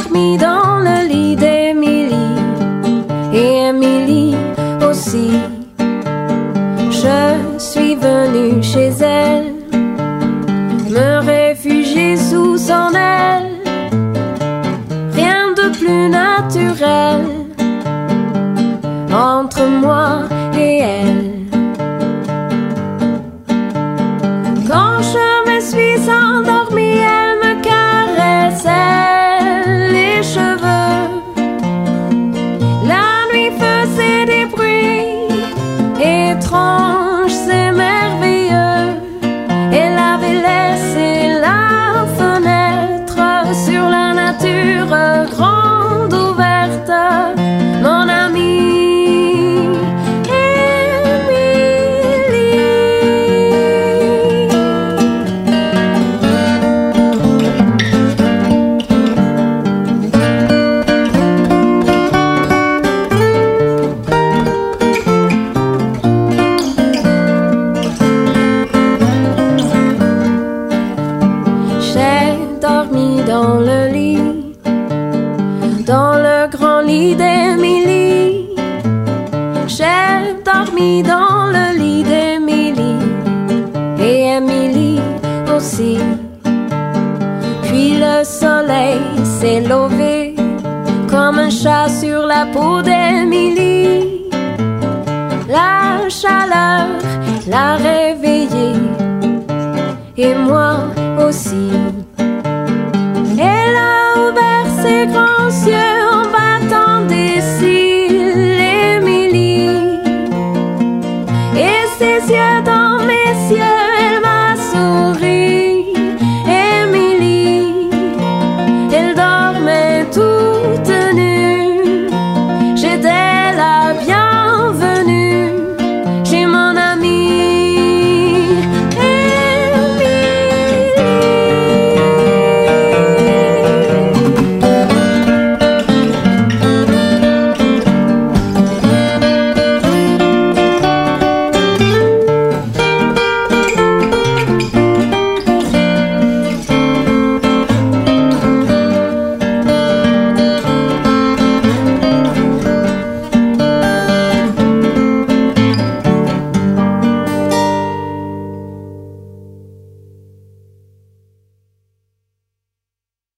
dormi dans le lit d'Émilie, et Émilie aussi. Je suis venue chez elle, me réfugier sous son aile. Rien de plus naturel entre moi et elle. Quand je me suis endormie, elle me caressait les cheveux. La nuit faisait des bruits étranges et merveilleux. Elle avait laissé la fenêtre sur la nature grande ouverte. Mon ami dans le lit, dans le grand lit d'Émilie. J'ai dormi dans le lit d'Émilie, et Émilie aussi. Puis le soleil s'est levé comme un chat sur la peau d'Émilie. La chaleur l'a réveillée, et moi aussi.